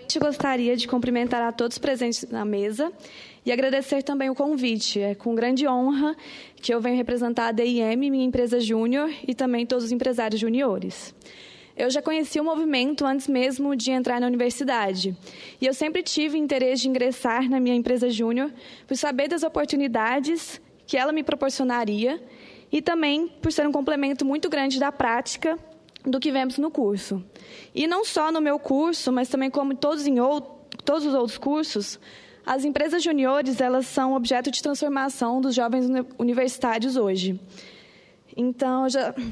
Eu gostaria de cumprimentar a todos presentes na mesa e agradecer também o convite. É com grande honra que eu venho representar a DIM, minha empresa júnior, e também todos os empresários juniores. Eu já conheci o movimento antes mesmo de entrar na universidade. E eu sempre tive interesse de ingressar na minha empresa júnior por saber das oportunidades que ela me proporcionaria e também por ser um complemento muito grande da prática do que vemos no curso. E não só no meu curso, mas também como todos os outros cursos, as empresas juniores elas são objeto de transformação dos jovens universitários hoje. Então,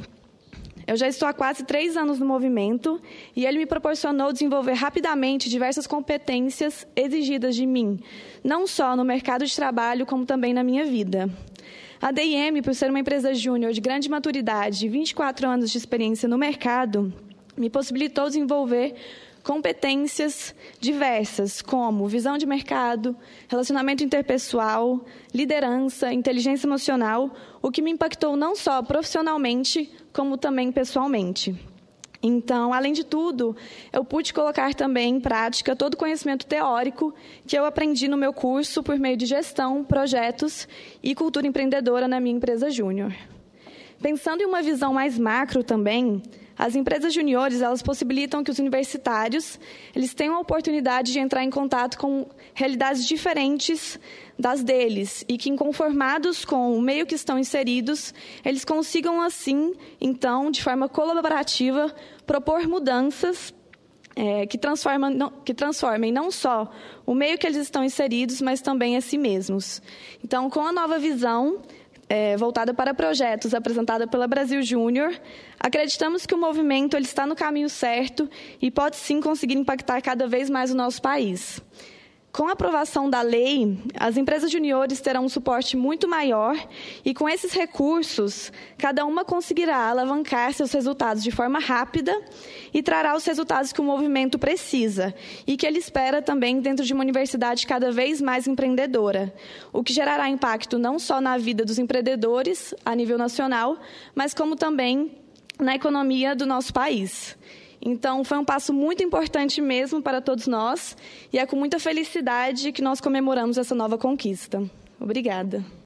eu já estou há quase 3 anos no movimento e ele me proporcionou desenvolver rapidamente diversas competências exigidas de mim, não só no mercado de trabalho, como também na minha vida. A DIM, por ser uma empresa júnior de grande maturidade e 24 anos de experiência no mercado, me possibilitou desenvolver competências diversas, como visão de mercado, relacionamento interpessoal, liderança, inteligência emocional, o que me impactou não só profissionalmente, como também pessoalmente. Então, além de tudo, eu pude colocar também em prática todo o conhecimento teórico que eu aprendi no meu curso por meio de gestão, projetos e cultura empreendedora na minha empresa júnior. Pensando em uma visão mais macro também, as empresas juniores elas possibilitam que os universitários eles tenham a oportunidade de entrar em contato com realidades diferentes das deles e que, inconformados com o meio que estão inseridos, eles consigam, assim, então, de forma colaborativa, propor mudanças que transformem não só o meio que eles estão inseridos, mas também a si mesmos. Então, com a nova visão voltada para projetos apresentada pela Brasil Júnior, acreditamos que o movimento ele está no caminho certo e pode sim conseguir impactar cada vez mais o nosso país. Com a aprovação da lei, as empresas juniores terão um suporte muito maior e, com esses recursos, cada uma conseguirá alavancar seus resultados de forma rápida e trará os resultados que o movimento precisa e que ele espera também dentro de uma universidade cada vez mais empreendedora, o que gerará impacto não só na vida dos empreendedores a nível nacional, mas como também na economia do nosso país. Então, foi um passo muito importante mesmo para todos nós e é com muita felicidade que nós comemoramos essa nova conquista. Obrigada.